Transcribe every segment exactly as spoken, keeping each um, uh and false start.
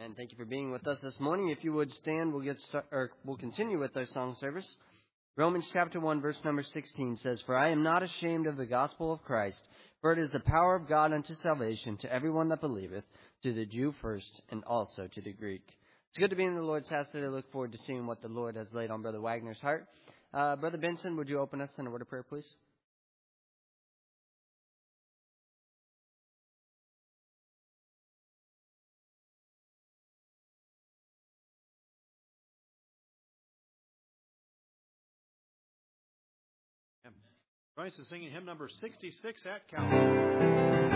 And thank you for being with us this morning. If you would stand, we'll get start, or we'll continue with our song service. Romans chapter one, verse number sixteen says, "For I am not ashamed of the gospel of Christ, for it is the power of God unto salvation to everyone that believeth, to the Jew first, and also to the Greek." It's good to be in the Lord's house today. I look forward to seeing what the Lord has laid on Brother Wagner's heart. Uh, Brother Benson, would you open us in a word of prayer, please? Joyce is singing hymn number sixty-six at Calvary.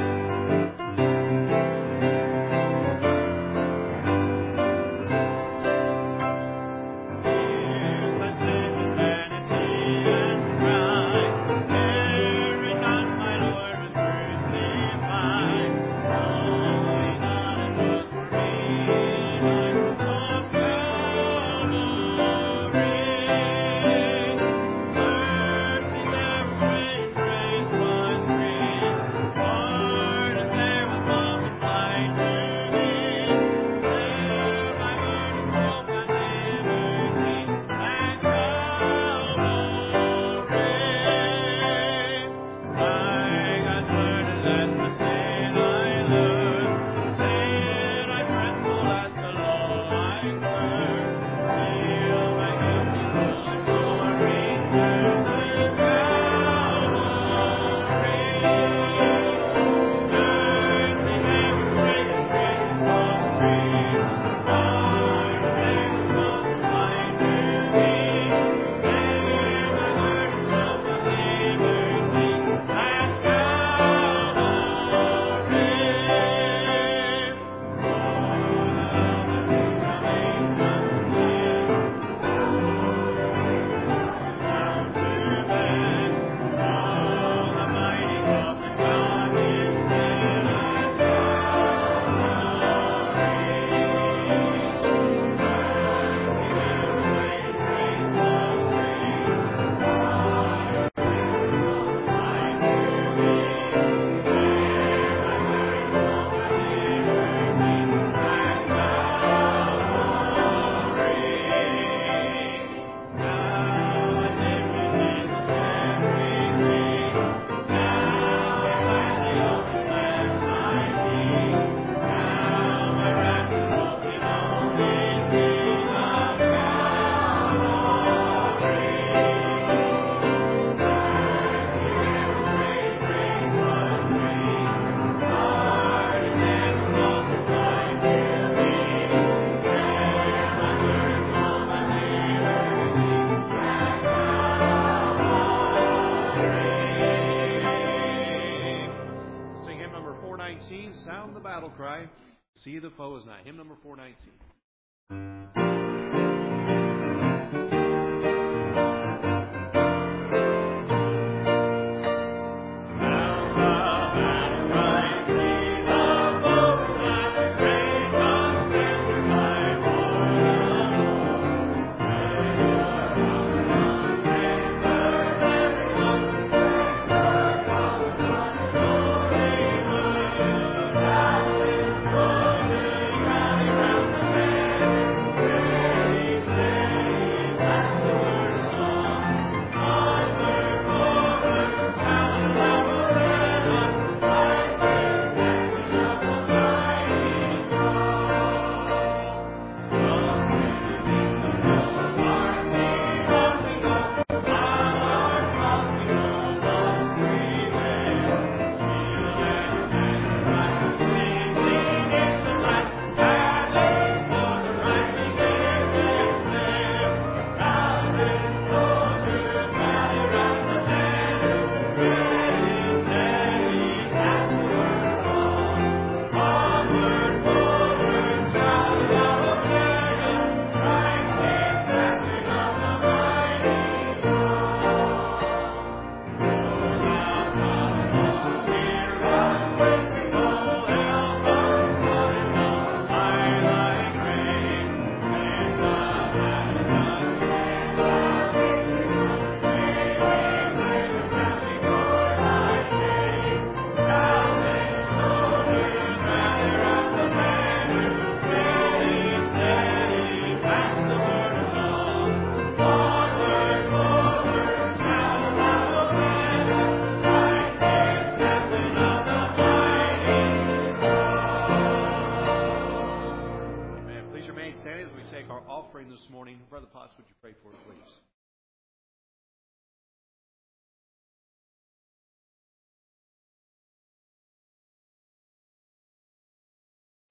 Sound the battle cry. See the foe is nigh. Hymn number four nineteen. Thank you.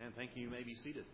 And thank you. You may be seated.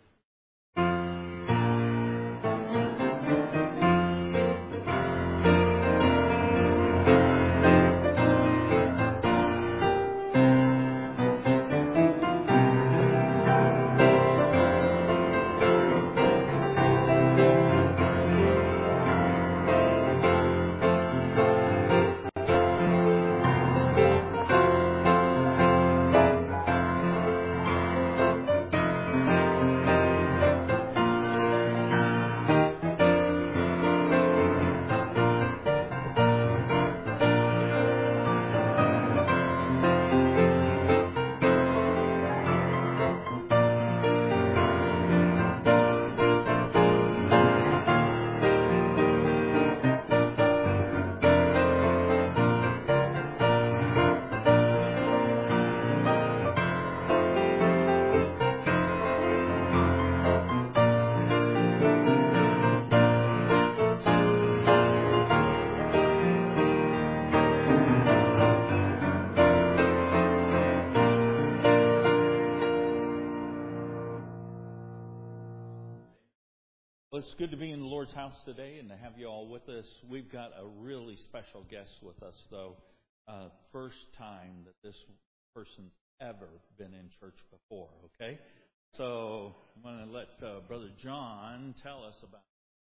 Well, it's good to be in the Lord's house today and to have you all with us. We've got a really special guest with us, though. Uh, first time that this person's ever been in church before, okay? So I'm going to let uh, Brother John tell us about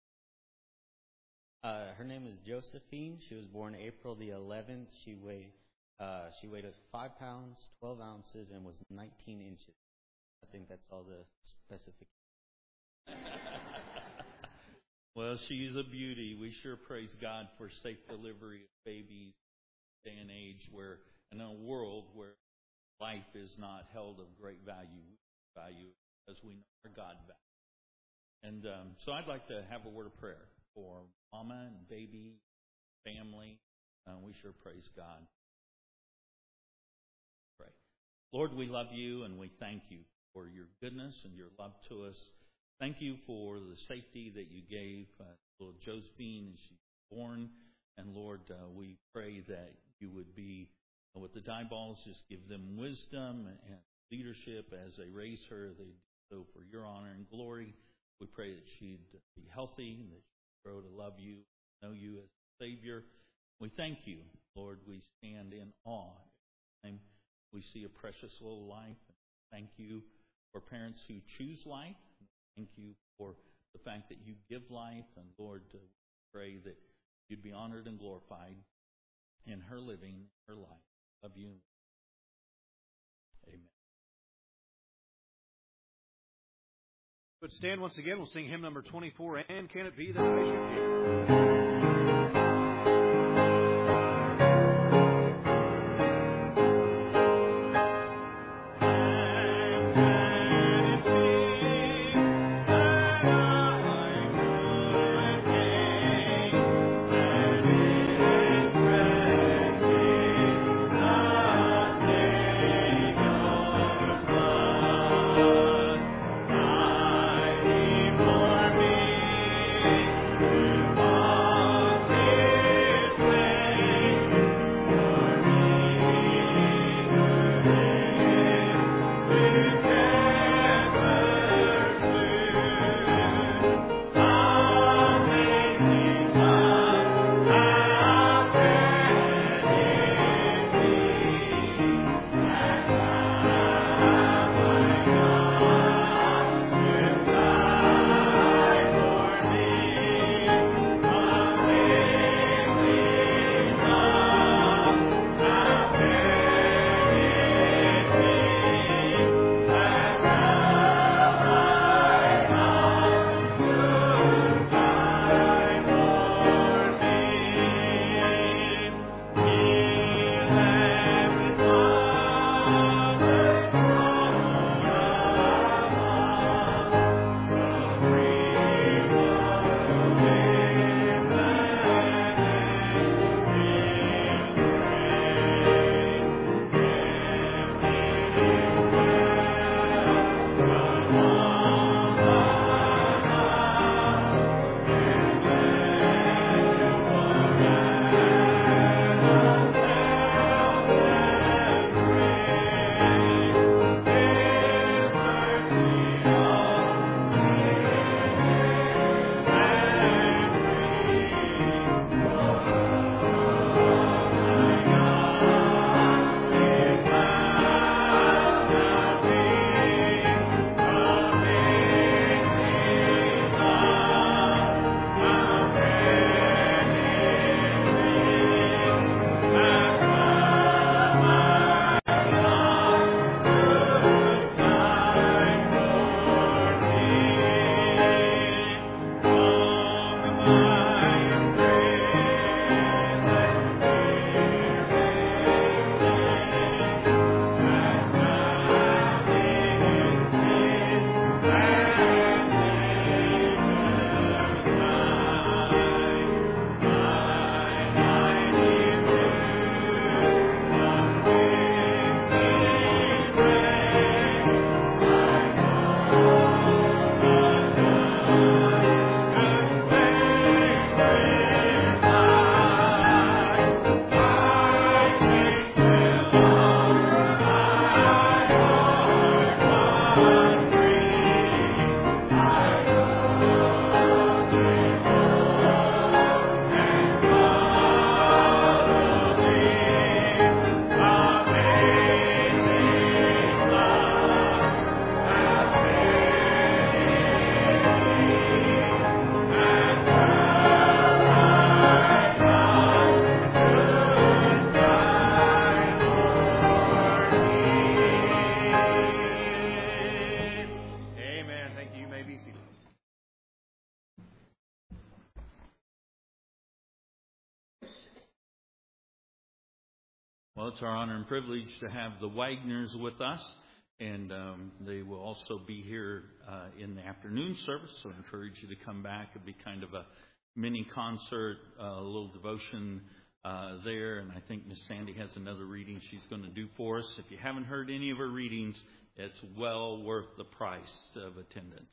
Uh, her name is Josephine. She was born April the eleventh. She weighed uh, she weighed five pounds, twelve ounces, and was nineteen inches. I think that's all the specifications. Well, she's a beauty. We sure praise God for safe delivery of babies in day and age where, in a world where life is not held of great value, value as we know our God value. And um, so I'd like to have a word of prayer for mama and baby, family. Uh, we sure praise God. Pray. Lord, we love you and we thank you for your goodness and your love to us. Thank you for the safety that you gave uh, little Josephine as she was born. And Lord, uh, we pray that you would be uh, with the Dieballs, just give them wisdom and leadership as they raise her. They do so for your honor and glory. We pray that she'd be healthy and that she'd grow to love you, know you as Savior. We thank you, Lord. We stand in awe. And we see a precious little life. Thank you for parents who choose life. Thank you for the fact that you give life. And Lord, uh, pray that you'd be honored and glorified in her living, her life. Love you. Amen. But stand once again. We'll sing hymn number twenty-four, And Can It Be That I Should Hear? Bye. Well, it's our honor and privilege to have the Wagners with us, and um, they will also be here uh, in the afternoon service, so I encourage you to come back. It'll be kind of a mini concert, uh, a little devotion uh, there, and I think Miss Sandy has another reading she's going to do for us. If you haven't heard any of her readings, it's well worth the price of attendance.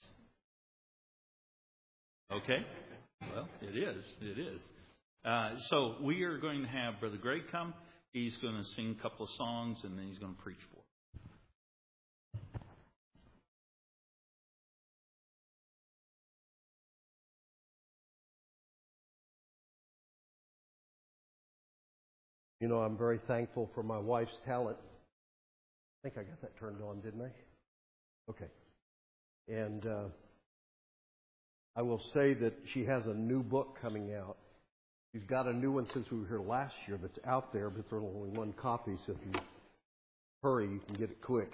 Okay? Well, it is. It is. Uh, so we are going to have Brother Greg come. He's going to sing a couple of songs, and then he's going to preach for us. You know, I'm very thankful for my wife's talent. I think I got that turned on, didn't I? Okay. And uh, I will say that she has a new book coming out. She's got a new one since we were here last year that's out there, but there's only one copy, so if you hurry, you can get it quick.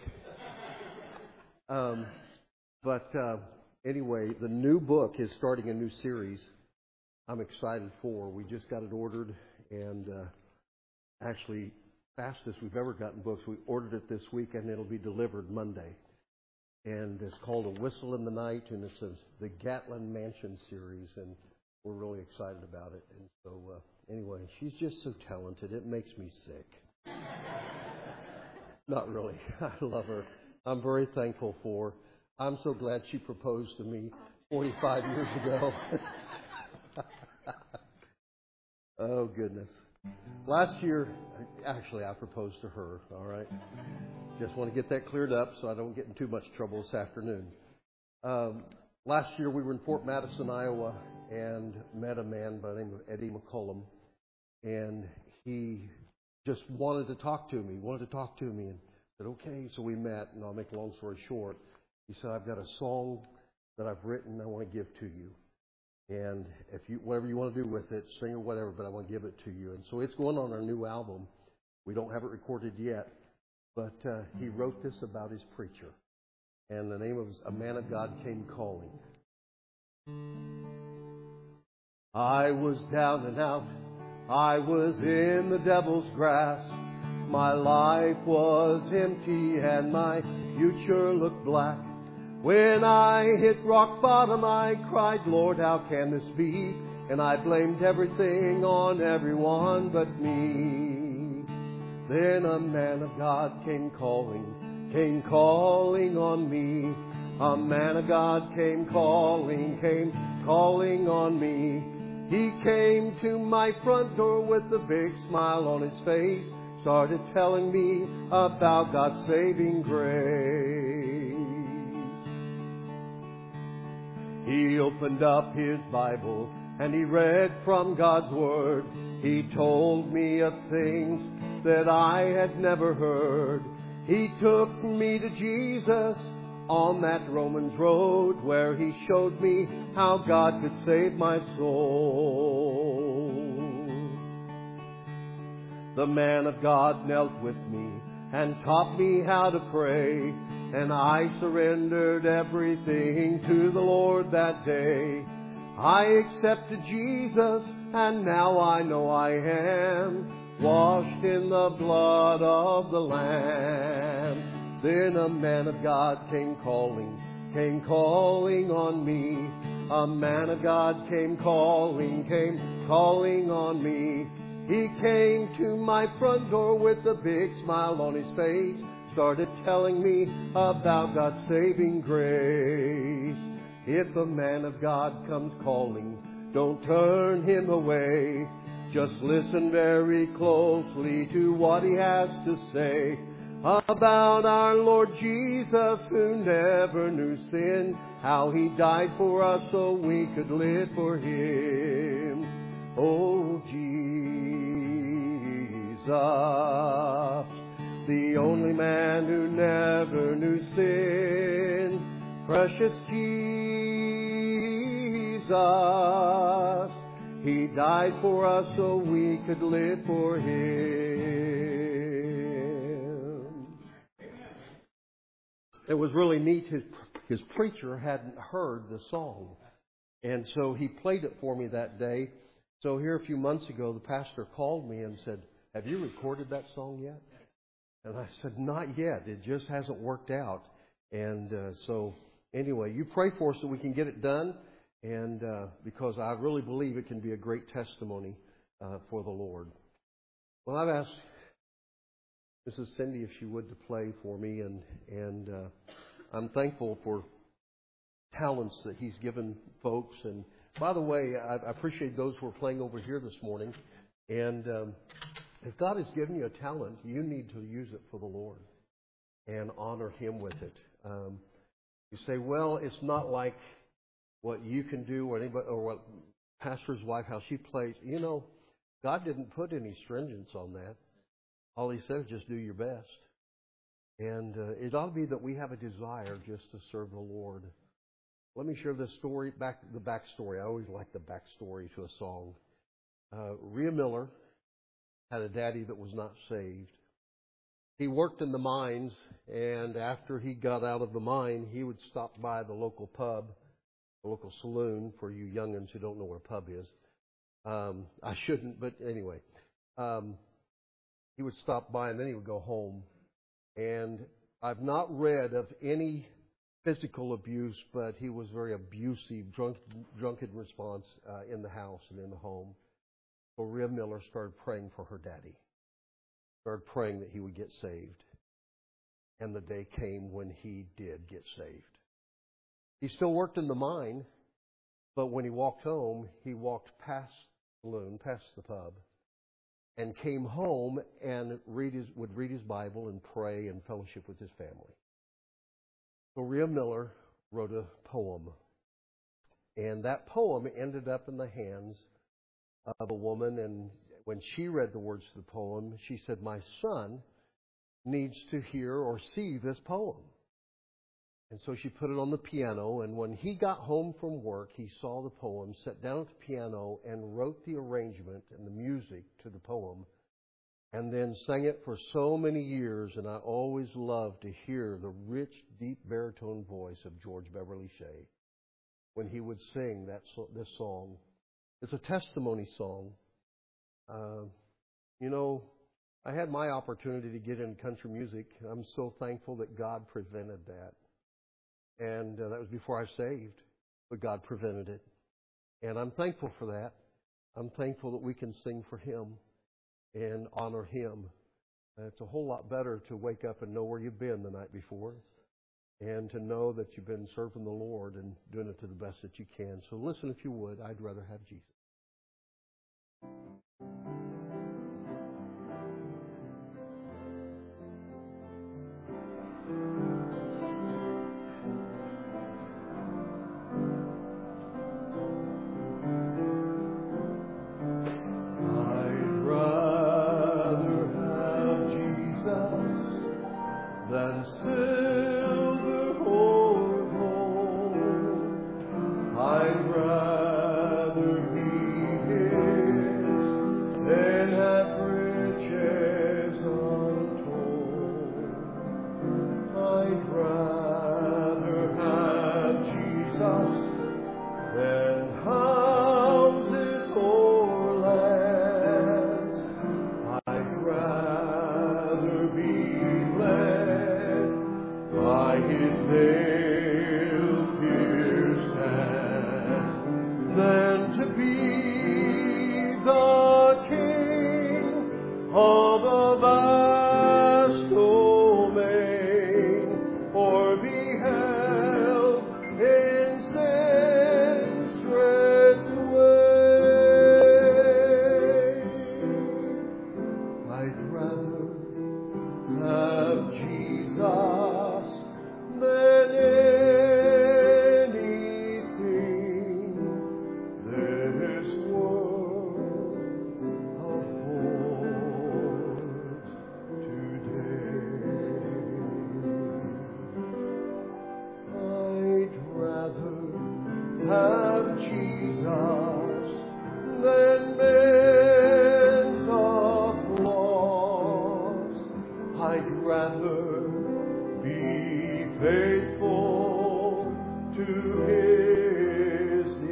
um, but uh, anyway, the new book is starting a new series I'm excited for. We just got it ordered, and uh, actually, fastest we've ever gotten books. We ordered it this week, and it'll be delivered Monday. And it's called A Whistle in the Night, and it's a, the Gatlin Mansion series, and we're really excited about it. And so, uh, anyway, she's just so talented. It makes me sick. Not really. I love her. I'm very thankful for her. I'm so glad she proposed to me forty-five years ago. Oh, goodness. Last year, actually, I proposed to her, all right? Just want to get that cleared up so I don't get in too much trouble this afternoon. Um, last year, we were in Fort Madison, Iowa, and met a man by the name of Eddie McCollum. And he just wanted to talk to me, wanted to talk to me, and said, okay. So we met, and I'll make a long story short. He said, I've got a song that I've written I want to give to you. And if you, whatever you want to do with it, sing or whatever, but I want to give it to you. And so it's going on our new album. We don't have it recorded yet, but uh, he wrote this about his preacher. And the name of it is A Man of God Came Calling. I was down and out. I was in the devil's grasp. My life was empty and my future looked black. When I hit rock bottom, I cried, Lord, how can this be? And I blamed everything on everyone but me. Then a man of God came calling, came calling on me. A man of God came calling, came calling on me. He came to my front door with a big smile on his face, started telling me about God's saving grace. He opened up his Bible and he read from God's Word. He told me of things that I had never heard. He took me to Jesus on that Romans road where he showed me how God could save my soul. The man of God knelt with me and taught me how to pray. And I surrendered everything to the Lord that day. I accepted Jesus, and now I know I am washed in the blood of the Lamb. Then a man of God came calling, came calling on me. A man of God came calling, came calling on me. He came to my front door with a big smile on his face, started telling me about God's saving grace. If a man of God comes calling, don't turn him away. Just listen very closely to what he has to say about our Lord Jesus, who never knew sin, how he died for us so we could live for him. Oh, Jesus, the only man who never knew sin, precious Jesus. He died for us so we could live for him. It was really neat. His, his preacher hadn't heard the song. And so he played it for me that day. So here a few months ago, the pastor called me and said, have you recorded that song yet? And I said, not yet. It just hasn't worked out. And uh, so anyway, you pray for us so we can get it done. And uh, because I really believe it can be a great testimony uh, for the Lord. Well, I've asked Missus Cindy if she would to play for me. And, and uh, I'm thankful for talents that He's given folks. And by the way, I, I appreciate those who are playing over here this morning. And um, if God has given you a talent, you need to use it for the Lord and honor Him with it. Um, you say, well, it's not like what you can do or anybody or what pastor's wife, how she plays. You know, God didn't put any stringence on that. All He says, just do your best. And uh, it ought to be that we have a desire just to serve the Lord. Let me share this story, back the backstory. I always like the backstory to a song. Uh, Rhea Miller had a daddy that was not saved. He worked in the mines, and after he got out of the mine, he would stop by the local pub, the local saloon, for you youngins who don't know what a pub is. Um, I shouldn't, but anyway. Um, he would stop by, and then he would go home. And I've not read of any physical abuse, but he was very abusive, drunk, drunken response uh, in the house and in the home. So Rhea Miller started praying for her daddy. Started praying that he would get saved. And the day came when he did get saved. He still worked in the mine, but when he walked home, he walked past the saloon, past the pub, and came home and read his, would read his Bible and pray and fellowship with his family. So Rhea Miller wrote a poem. And that poem ended up in the hands of a woman, and when she read the words to the poem, she said, my son needs to hear or see this poem. And so she put it on the piano, and when he got home from work, he saw the poem, sat down at the piano, and wrote the arrangement and the music to the poem, and then sang it for so many years. And I always loved to hear the rich, deep baritone voice of George Beverly Shea when he would sing that this song. It's a testimony song. Uh, you know, I had my opportunity to get in country music. I'm so thankful that God prevented that. And uh, that was before I was saved, but God prevented it. And I'm thankful for that. I'm thankful that we can sing for Him and honor Him. Uh, it's a whole lot better to wake up and know where you've been the night before and to know that you've been serving the Lord and doing it to the best that you can. So listen, if you would, I'd rather have Jesus.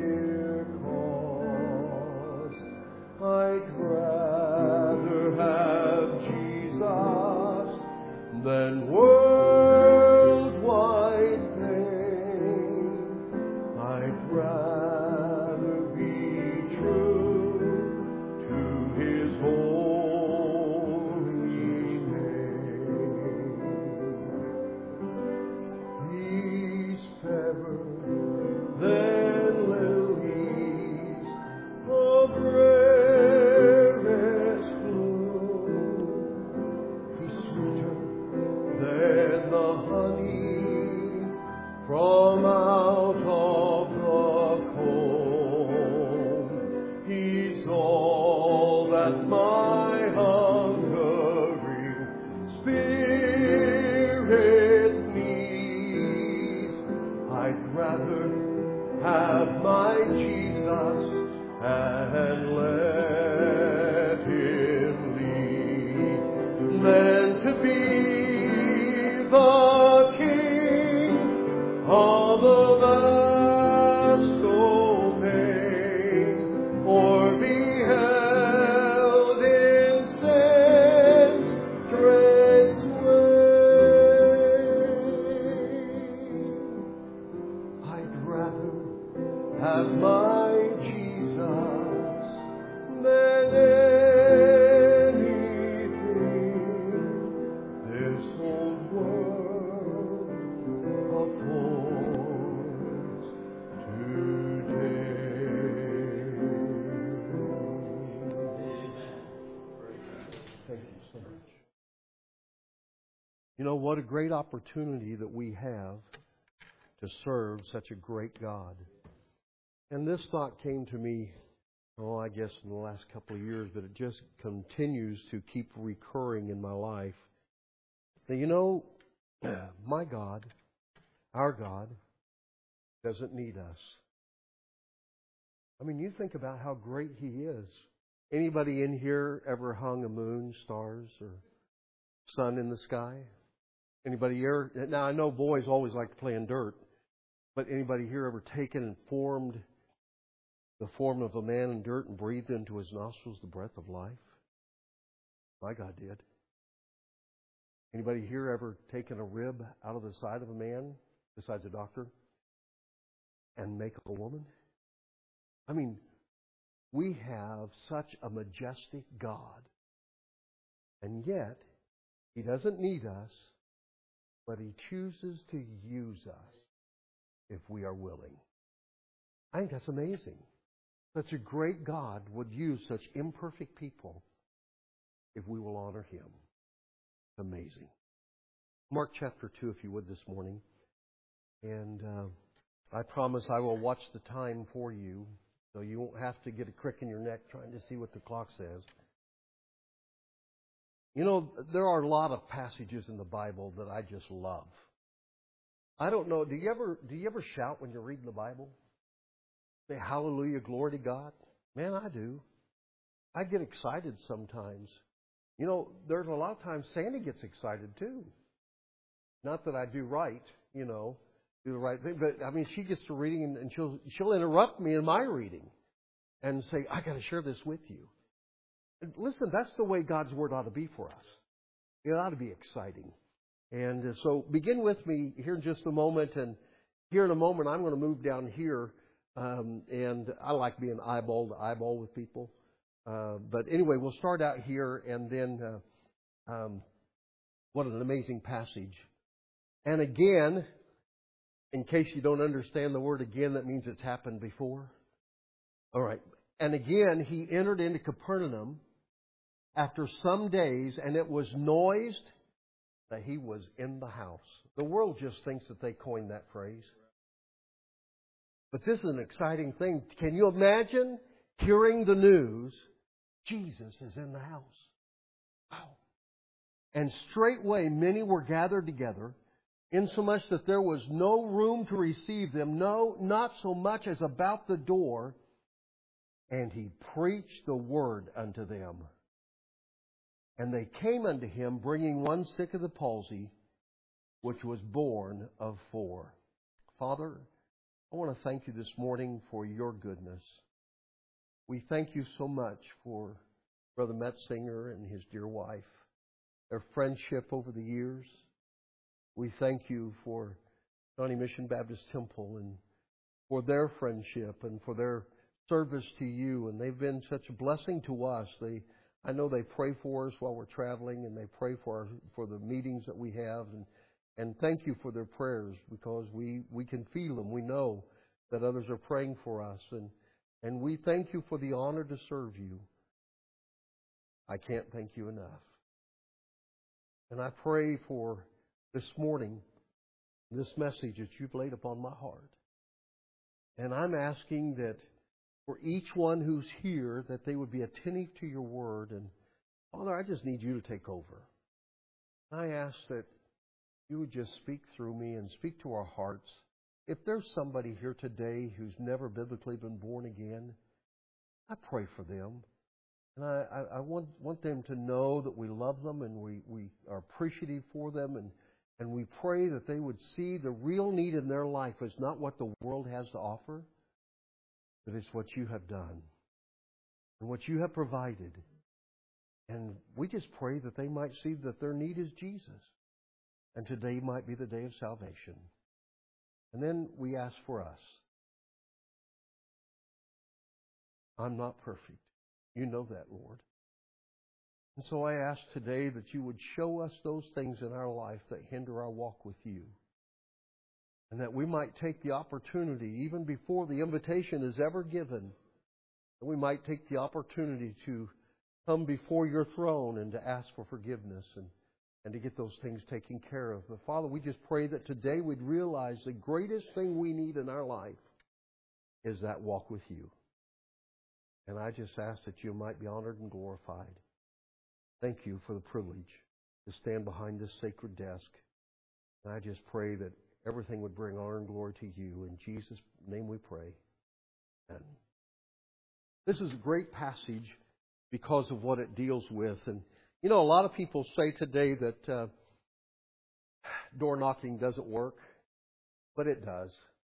I'd rather have than worldwide fame. I'd rather be true to His holy name. He's fairer than lilies of rarest bloom. He's sweeter than the honey from out of the comb. He's all that my hungering spirit needs. I'd rather have my Jesus and let Him lead than to be the king of a vast domain, or be held in sin's dread sway. I'd rather have my Jesus than anything this old world affords today. Thank you so much. You know, what a great opportunity that we have to serve such a great God. And this thought came to me, oh, I guess in the last couple of years, but it just continues to keep recurring in my life. Now, you know, my God, our God, doesn't need us. I mean, you think about how great He is. Anybody in here ever hung a moon, stars, or sun in the sky? Anybody here? Now, I know boys always like to play in dirt, but anybody here ever taken and formed the form of a man in dirt and breathed into his nostrils the breath of life? My God did. Anybody here ever taken a rib out of the side of a man, besides a doctor, and make a woman? I mean, we have such a majestic God. And yet, He doesn't need us, but He chooses to use us if we are willing. I think that's amazing. Such a great God would use such imperfect people if we will honor Him. It's amazing. Mark chapter two, if you would, this morning. And uh, I promise I will watch the time for you, so you won't have to get a crick in your neck trying to see what the clock says. You know, there are a lot of passages in the Bible that I just love. I don't know, do you ever do you ever shout when you're reading the Bible? Say hallelujah, glory to God? Man, I do. I get excited sometimes. You know, there's a lot of times Sandy gets excited too. Not that I do right, you know, do the right thing, but I mean, she gets to reading and she'll she'll interrupt me in my reading and say, I got to share this with you. And listen, that's the way God's Word ought to be for us. It ought to be exciting. And uh, so begin with me here in just a moment. And here in a moment, I'm going to move down here. Um, and I like being eyeball to eyeball with people. Uh, but anyway, we'll start out here. And then, uh, um, what an amazing passage. And again, in case you don't understand the word again, that means it's happened before. All right. And again, He entered into Capernaum after some days, and it was noised that He was in the house. The world just thinks that they coined that phrase. But this is an exciting thing. Can you imagine hearing the news, Jesus is in the house? Wow. And straightway many were gathered together, insomuch that there was no room to receive them, no, not so much as about the door. And He preached the word unto them. And they came unto Him, bringing one sick of the palsy, which was born of four. Father, I want to thank You this morning for Your goodness. We thank You so much for Brother Metzinger and his dear wife. their friendship over the years. We thank you for Johnny Mission Baptist Temple and for their friendship and for their service to you. And they've been such a blessing to us. They, I know they pray for us while we're traveling, and they pray for our, for the meetings that we have. And, and thank you for their prayers, because we, we can feel them. We know that others are praying for us. And, and we thank you for the honor to serve you. I can't thank you enough. And I pray for this morning, this message that you've laid upon my heart. And I'm asking that for each one who's here, that they would be attentive to your word. And Father, I just need you to take over. I ask that you would just speak through me and speak to our hearts. If there's somebody here today who's never biblically been born again, I pray for them. And I, I, I want, want them to know that we love them and we, we are appreciative for them. And, and we pray that they would see the real need in their life is not what the world has to offer, but it's what you have done and what you have provided. And we just pray that they might see that their need is Jesus. And today might be the day of salvation. And then we ask for us. I'm not perfect. You know that, Lord. And so I ask today that you would show us those things in our life that hinder our walk with you. And that we might take the opportunity, even before the invitation is ever given, that we might take the opportunity to come before your throne and to ask for forgiveness and, and to get those things taken care of. But Father, we just pray that today we'd realize the greatest thing we need in our life is that walk with you. And I just ask that you might be honored and glorified. Thank you for the privilege to stand behind this sacred desk. And I just pray that everything would bring honor and glory to you. In Jesus' name we pray. Amen. This is a great passage because of what it deals with. And, you know, a lot of people say today that uh, door knocking doesn't work, but it does.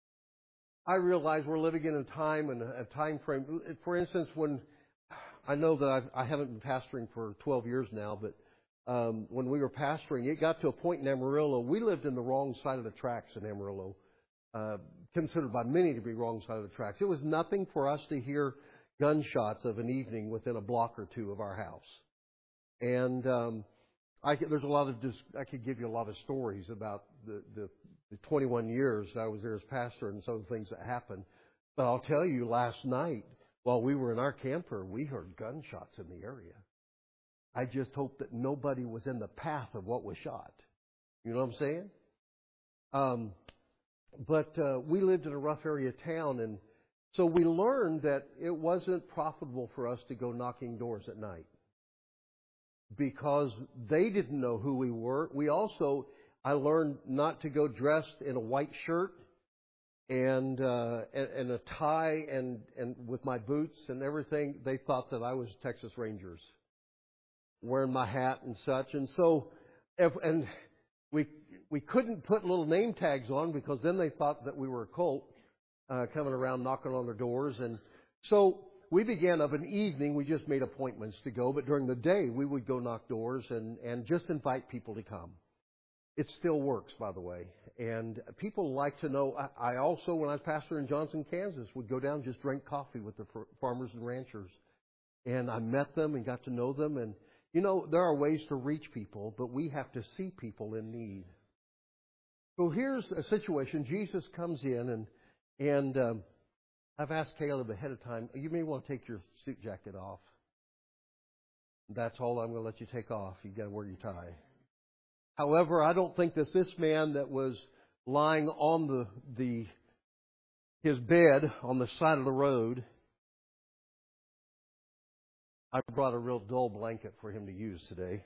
I realize we're living in a time and a time frame. For instance, when I know that I've, I haven't been pastoring for twelve years now, but um, when we were pastoring, it got to a point in Amarillo. We lived in the wrong side of the tracks in Amarillo, uh, considered by many to be wrong side of the tracks. It was nothing for us to hear gunshots of an evening within a block or two of our house. And um, I could, there's a lot of dis- I could give you a lot of stories about the, the the twenty-one years I was there as pastor and some of the things that happened. But I'll tell you, last night, while we were in our camper, we heard gunshots in the area. I just hope that nobody was in the path of what was shot. You know what I'm saying? Um, but uh, we lived in a rough area of town, and so we learned that it wasn't profitable for us to go knocking doors at night because they didn't know who we were. We also... I learned not to go dressed in a white shirt and uh, and, and a tie and, and with my boots and everything. They thought that I was Texas Rangers, wearing my hat and such. And so, if, and we we couldn't put little name tags on because then they thought that we were a cult uh, coming around knocking on their doors. And so we began of an evening. We just made appointments to go, but during the day we would go knock doors and, and just invite people to come. It still works, by the way. And people like to know. I also, when I was pastor in Johnson, Kansas, would go down and just drink coffee with the farmers and ranchers. And I met them and got to know them. And, you know, there are ways to reach people, but we have to see people in need. So here's a situation. Jesus comes in, and and um, I've asked Caleb ahead of time, you may want to take your suit jacket off. That's all I'm going to let you take off. You've got to wear your tie. However, I don't think that this man that was lying on the, the his bed on the side of the road, I brought a real dull blanket for him to use today.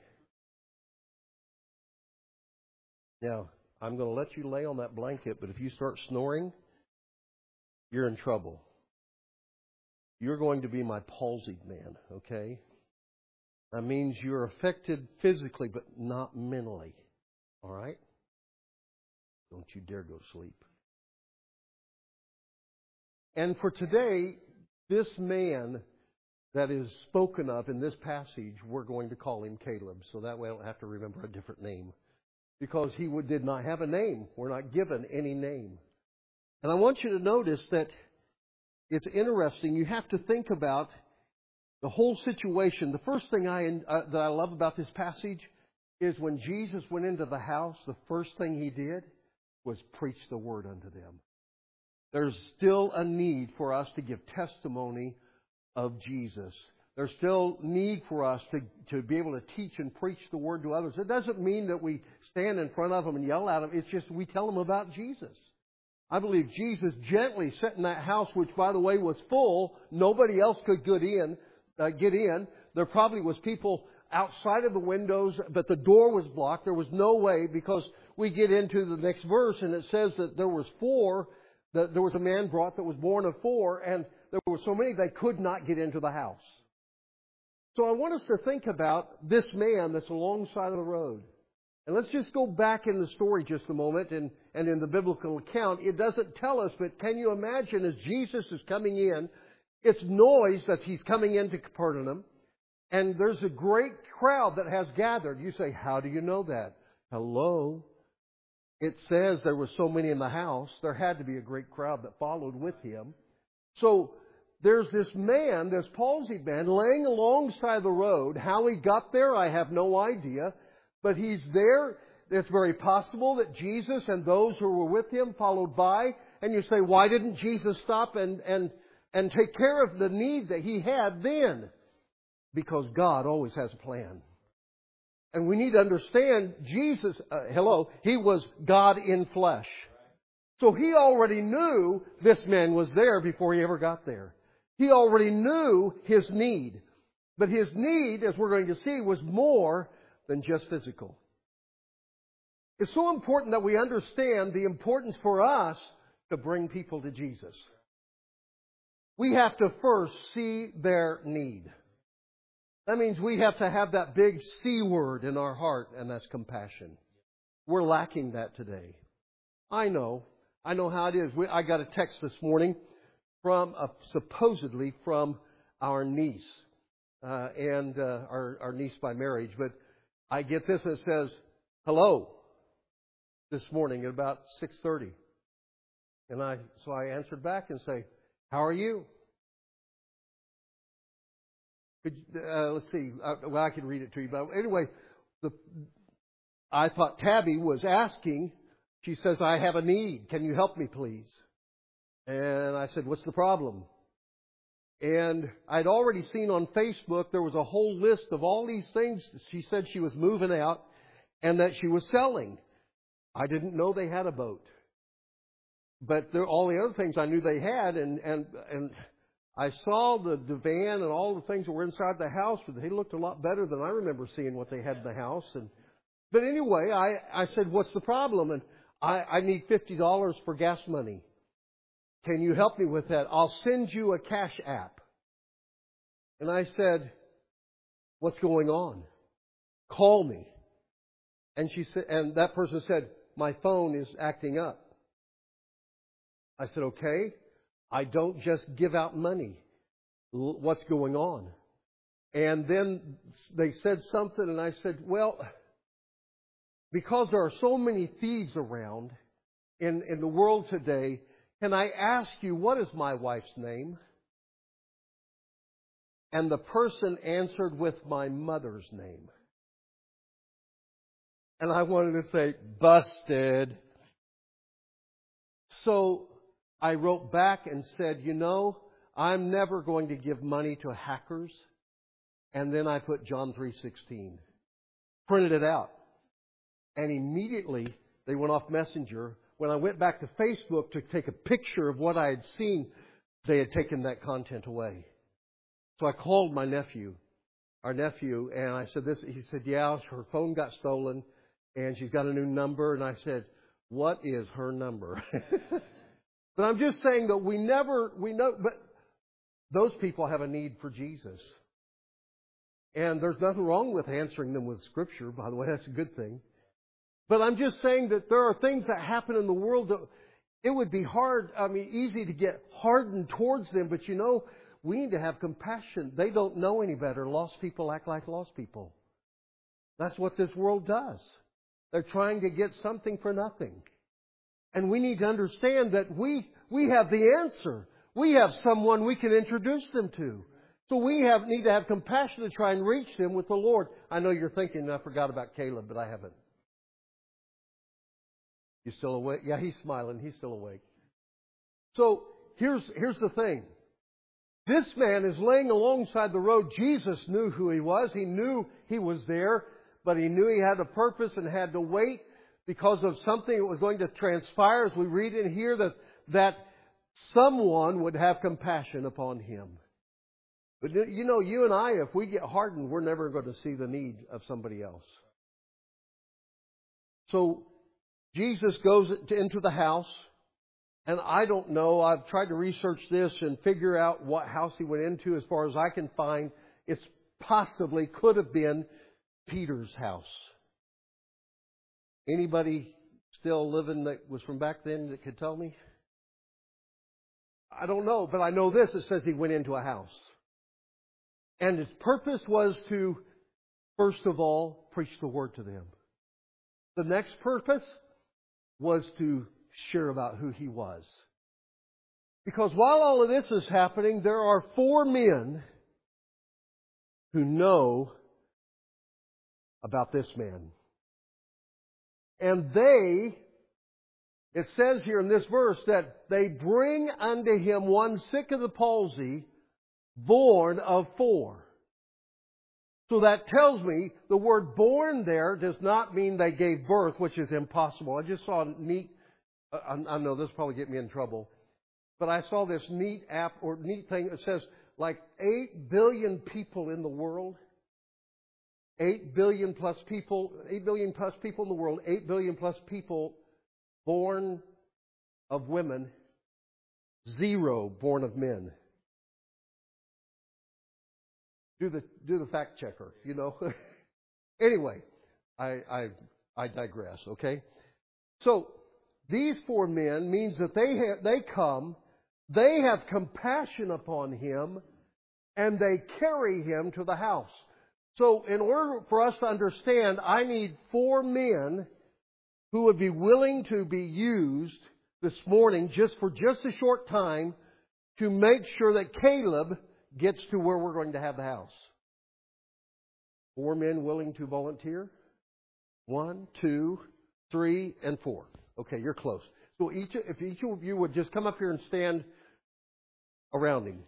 Now, I'm going to let you lay on that blanket, but if you start snoring, you're in trouble. You're going to be my palsied man, okay? That means you're affected physically, but not mentally. All right? Don't you dare go to sleep. And for today, this man that is spoken of in this passage, we're going to call him Caleb. So that way I don't have to remember a different name. Because he would, did not have a name. We're not given any name. And I want you to notice that it's interesting. You have to think about the whole situation. The first thing I, uh, that I love about this passage is when Jesus went into the house, the first thing he did was preach the word unto them. There's still a need for us to give testimony of Jesus. There's still need for us to, to be able to teach and preach the word to others. It doesn't mean that we stand in front of them and yell at them. It's just we tell them about Jesus. I believe Jesus gently sat in that house, which, by the way, was full. Nobody else could get in. Uh, get in. There probably was people outside of the windows, but the door was blocked. There was no way, because we get into the next verse, and it says that there was four. That there was a man brought that was born of four, and there were so many they could not get into the house. So I want us to think about this man that's alongside of the road. And let's just go back in the story just a moment, and, and in the biblical account, it doesn't tell us, but can you imagine as Jesus is coming in, it's noise that he's coming into Capernaum, and there's a great crowd that has gathered. You say, how do you know that? Hello? It says there were so many in the house, there had to be a great crowd that followed with him. So there's this man, this palsied man, laying alongside the road. How he got there, I have no idea. But he's there. It's very possible that Jesus and those who were with him followed by. And you say, why didn't Jesus stop and, and, and take care of the need that he had then? Because God always has a plan. And we need to understand Jesus, uh, hello, he was God in flesh. So he already knew this man was there before he ever got there. He already knew his need. But his need, as we're going to see, was more than just physical. It's so important that we understand the importance for us to bring people to Jesus. We have to first see their need. That means we have to have that big C word in our heart, and that's compassion. We're lacking that today. I know. I know how it is. We, I got a text this morning from, uh, supposedly from our niece, uh, and uh, our, our niece by marriage. But I get this, and it says, hello, this morning at about six thirty. And I, so I answered back and say, how are you? Could, uh, let's see. Uh, well, I can read it to you. But anyway, the, I thought Tabby was asking. She says, I have a need. Can you help me, please? And I said, what's the problem? And I'd already seen on Facebook there was a whole list of all these things she said she was moving out and that she was selling. I didn't know they had a boat. But there, all the other things I knew they had, and, and, and I saw the, the van and all the things that were inside the house, but they looked a lot better than I remember seeing what they had in the house. And But anyway, I, I said, what's the problem? And I, I need fifty dollars for gas money. Can you help me with that? I'll send you a cash app. And I said, what's going on? Call me. And she said, and that person said, my phone is acting up. I said, okay, I don't just give out money. What's going on? And then they said something, and I said, well, because there are so many thieves around in, in the world today, can I ask you, what is my wife's name? And the person answered with my mother's name. And I wanted to say, busted. So I wrote back and said, you know, I'm never going to give money to hackers. And then I put John three sixteen. Printed it out. And immediately they went off Messenger. When I went back to Facebook to take a picture of what I had seen, they had taken that content away. So I called my nephew, our nephew, and I said this. He said, yeah, her phone got stolen and she's got a new number. And I said, what is her number? But I'm just saying that we never, we know, but those people have a need for Jesus. And there's nothing wrong with answering them with Scripture, by the way. That's a good thing. But I'm just saying that there are things that happen in the world that it would be hard, I mean, easy to get hardened towards them. But you know, we need to have compassion. They don't know any better. Lost people act like lost people. That's what this world does. They're trying to get something for nothing. And we need to understand that we, we have the answer. We have someone we can introduce them to. So we have, need to have compassion to try and reach them with the Lord. I know you're thinking, I forgot about Caleb, but I haven't. You still awake? Yeah, he's smiling. He's still awake. So here's, here's the thing. This man is laying alongside the road. Jesus knew who he was. He knew he was there, but he knew he had a purpose and had to wait because of something that was going to transpire. As we read in here, that, that someone would have compassion upon him. But you know, you and I, if we get hardened, we're never going to see the need of somebody else. So Jesus goes into the house, and I don't know. I've tried to research this and figure out what house he went into. As far as I can find, it's possibly could have been Peter's house. Anybody still living that was from back then that could tell me? I don't know, but I know this. It says he went into a house. And his purpose was to, first of all, preach the word to them. The next purpose was to share about who he was. Because while all of this is happening, there are four men who know about this man. And they, it says here in this verse that they bring unto him one sick of the palsy, born of four. So that tells me the word born there does not mean they gave birth, which is impossible. I just saw a neat, I, I know this will probably get me in trouble, but I saw this neat app or neat thing that says like eight billion people in the world. eight billion plus people, eight billion plus people in the world, eight billion plus people born of women, zero born of men. Do the do the fact checker, you know. Anyway, I, I I digress. Okay, so these four men means that they have, they come, they have compassion upon him, and they carry him to the house. So, in order for us to understand, I need four men who would be willing to be used this morning, just for just a short time, to make sure that Caleb gets to where we're going to have the house. Four men willing to volunteer. One, two, three, and four. Okay, you're close. So each, if each of you would just come up here and stand around him.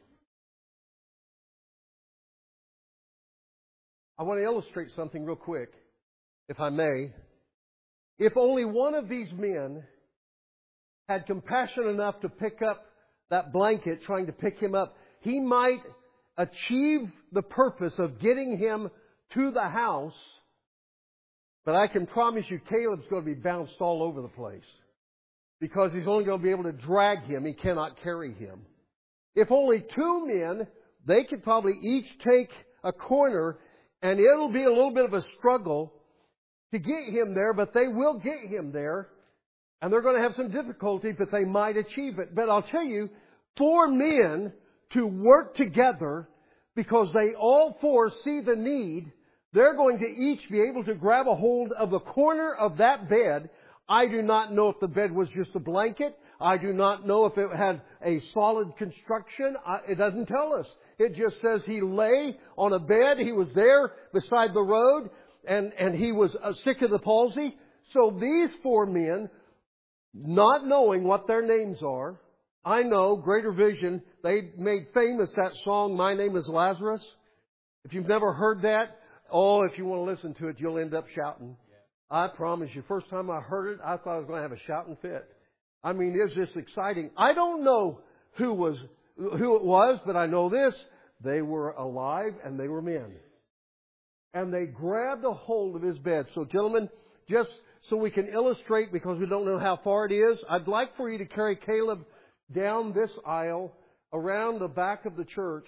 I want to illustrate something real quick, if I may. If only one of these men had compassion enough to pick up that blanket, trying to pick him up, he might achieve the purpose of getting him to the house, but I can promise you Caleb's going to be bounced all over the place because he's only going to be able to drag him. He cannot carry him. If only two men, they could probably each take a corner, and it'll be a little bit of a struggle to get him there, but they will get him there, and they're going to have some difficulty, but they might achieve it. But I'll tell you, four men to work together, because they all four see the need, they're going to each be able to grab a hold of the corner of that bed. I do not know if the bed was just a blanket. I do not know if it had a solid construction. I, it doesn't tell us. It just says he lay on a bed. He was there beside the road, and, and he was uh, sick of the palsy. So these four men, not knowing what their names are, I know, Greater Vision, they made famous that song, My Name is Lazarus. If you've never heard that, oh, if you want to listen to it, you'll end up shouting. I promise you, first time I heard it, I thought I was going to have a shouting fit. I mean, it's just exciting. I don't know who was who it was, but I know this. They were alive and they were men. And they grabbed a hold of his bed. So, gentlemen, just so we can illustrate, because we don't know how far it is, I'd like for you to carry Caleb down this aisle, around the back of the church,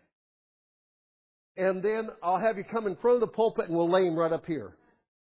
and then I'll have you come in front of the pulpit and we'll lay him right up here.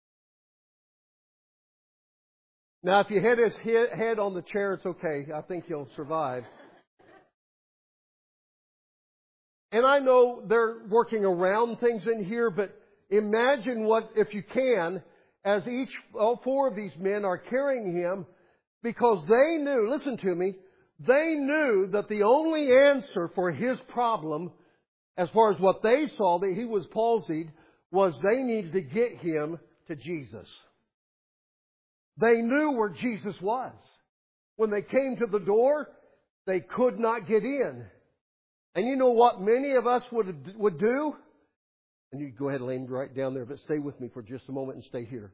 Now, if you hit his head on the chair, it's okay. I think he'll survive. And I know they're working around things in here, but imagine what, if you can, as each, all four of these men are carrying him, because they knew, listen to me, they knew that the only answer for his problem, as far as what they saw, that he was palsied, was they needed to get him to Jesus. They knew where Jesus was. When they came to the door, they could not get in. And you know what many of us would would do? And you go ahead and lay right down there, but stay with me for just a moment and stay here.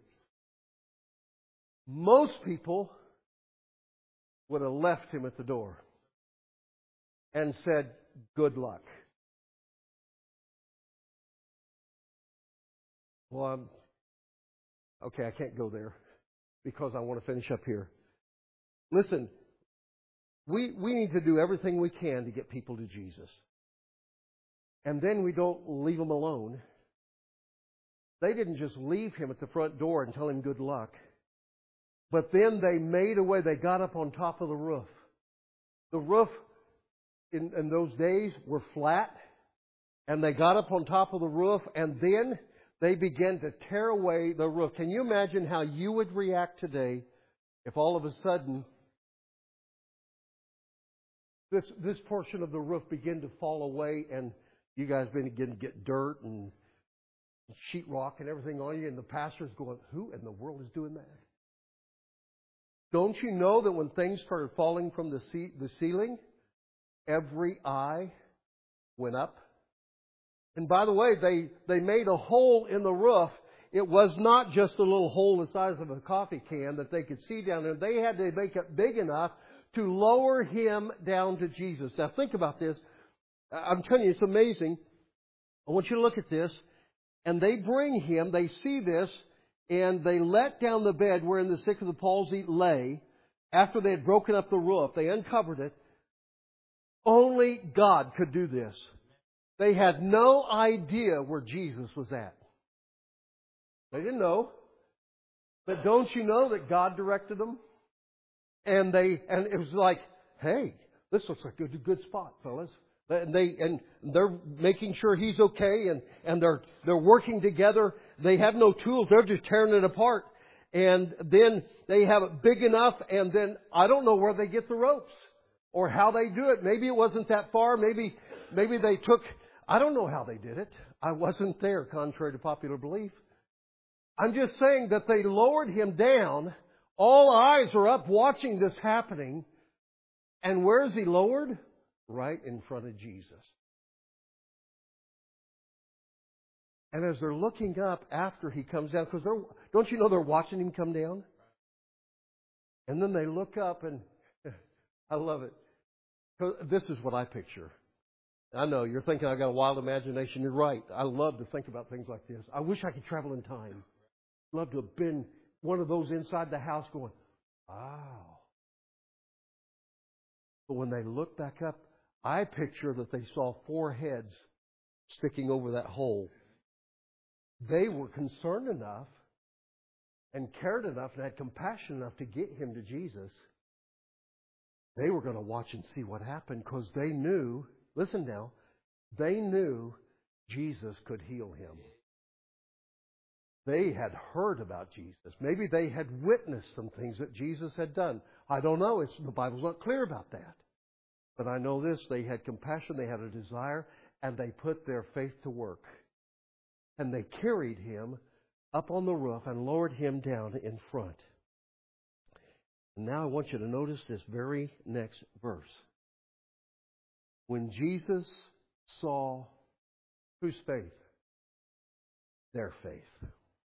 Most people would have left him at the door and said, good luck. Well, I'm, okay, I can't go there because I want to finish up here. Listen, we we need to do everything we can to get people to Jesus. And then we don't leave them alone. They didn't just leave him at the front door and tell him good luck. But then they made a way. They got up on top of the roof. The roof in, in those days were flat. And they got up on top of the roof, and then they began to tear away the roof. Can you imagine how you would react today if all of a sudden this this portion of the roof began to fall away and you guys begin to get dirt and sheetrock and everything on you, and the pastor's going, who in the world is doing that? Don't you know that when things started falling from the ce- the ceiling, every eye went up? And by the way, they, they made a hole in the roof. It was not just a little hole the size of a coffee can that they could see down there. They had to make it big enough to lower him down to Jesus. Now think about this. I'm telling you, it's amazing. I want you to look at this. And they bring him, they see this, and they let down the bed wherein the sick of the palsy lay. After they had broken up the roof, they uncovered it. Only God could do this. They had no idea where Jesus was at. They didn't know. But don't you know that God directed them? And they and it was like, hey, this looks like a good spot, fellas. And they and they're making sure he's okay, and, and they're they're working together. They have no tools, they're just tearing it apart. And then they have it big enough, and then I don't know where they get the ropes or how they do it. Maybe it wasn't that far, maybe maybe they took I don't know how they did it. I wasn't there, contrary to popular belief. I'm just saying that they lowered him down. All eyes are up watching this happening. And where is he lowered? Right in front of Jesus. And as they're looking up after he comes down, because they're, don't you know they're watching him come down? And then they look up, and I love it. This is what I picture. I know you're thinking I got a wild imagination. You're right. I love to think about things like this. I wish I could travel in time. I'd love to have been one of those inside the house going, wow. But when they look back up, I picture that they saw four heads sticking over that hole. They were concerned enough and cared enough and had compassion enough to get him to Jesus. They were going to watch and see what happened because they knew, listen now, they knew Jesus could heal him. They had heard about Jesus. Maybe they had witnessed some things that Jesus had done. I don't know. It's, the Bible's not clear about that. But I know this, they had compassion, they had a desire, and they put their faith to work. And they carried him up on the roof and lowered him down in front. And now I want you to notice this very next verse. When Jesus saw whose faith? Their faith.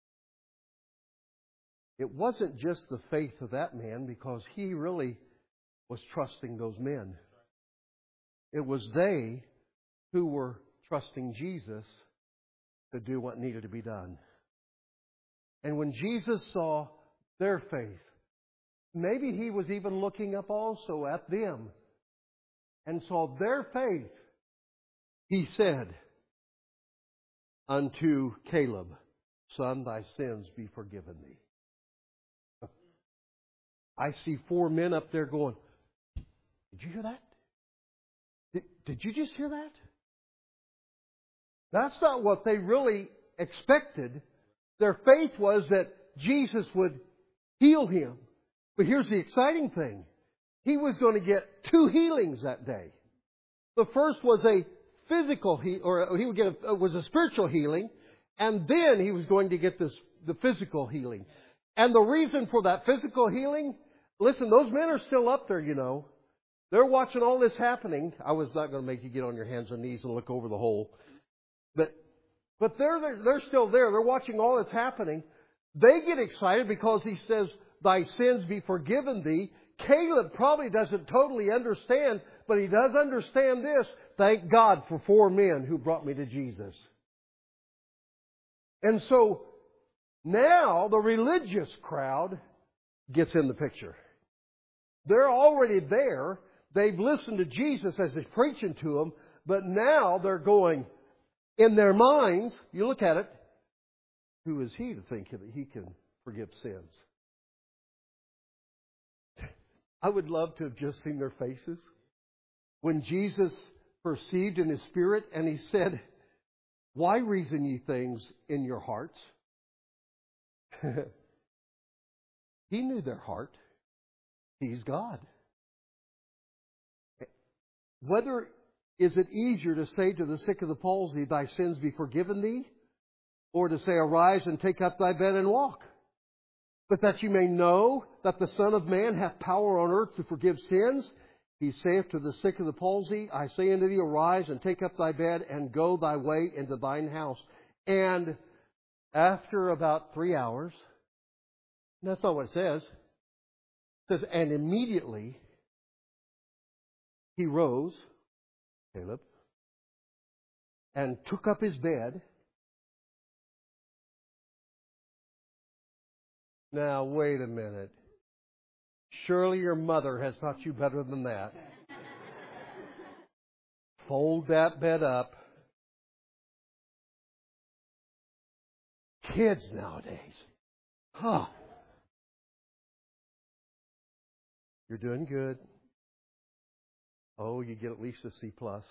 It wasn't just the faith of that man, because he really was trusting those men. It was they who were trusting Jesus to do what needed to be done. And when Jesus saw their faith, maybe he was even looking up also at them and saw their faith, he said unto Caleb, son, thy sins be forgiven thee. I see four men up there going, did you hear that? Did, did you just hear that? That's not what they really expected. Their faith was that Jesus would heal him. But here's the exciting thing. He was going to get two healings that day. The first was a physical he or he would get a, was a spiritual healing, and then he was going to get this the physical healing. And the reason for that physical healing, listen, those men are still up there, you know. They're watching all this happening. I was not going to make you get on your hands and knees and look over the hole. But but they're, they're they're still there. They're watching all this happening. They get excited because he says, "Thy sins be forgiven thee." Caleb probably doesn't totally understand, but he does understand this. Thank God for four men who brought me to Jesus. And so now the religious crowd gets in the picture. They're already there. They've listened to Jesus as he's preaching to them, but now they're going, in their minds, you look at it, who is he to think that he can forgive sins? I would love to have just seen their faces when Jesus perceived in his spirit and he said, "Why reason ye things in your hearts?" He knew their heart. He's God. Whether is it easier to say to the sick of the palsy, "Thy sins be forgiven thee," or to say, "Arise and take up thy bed and walk"? But that you may know that the Son of Man hath power on earth to forgive sins, he saith to the sick of the palsy, "I say unto thee, arise and take up thy bed and go thy way into thine house." And after about three hours, that's not what it says. It says, and immediately he rose, Caleb, and took up his bed. Now, wait a minute. Surely your mother has taught you better than that. Fold that bed up. Kids nowadays. Huh. You're doing good. Oh, you get at least a C plus.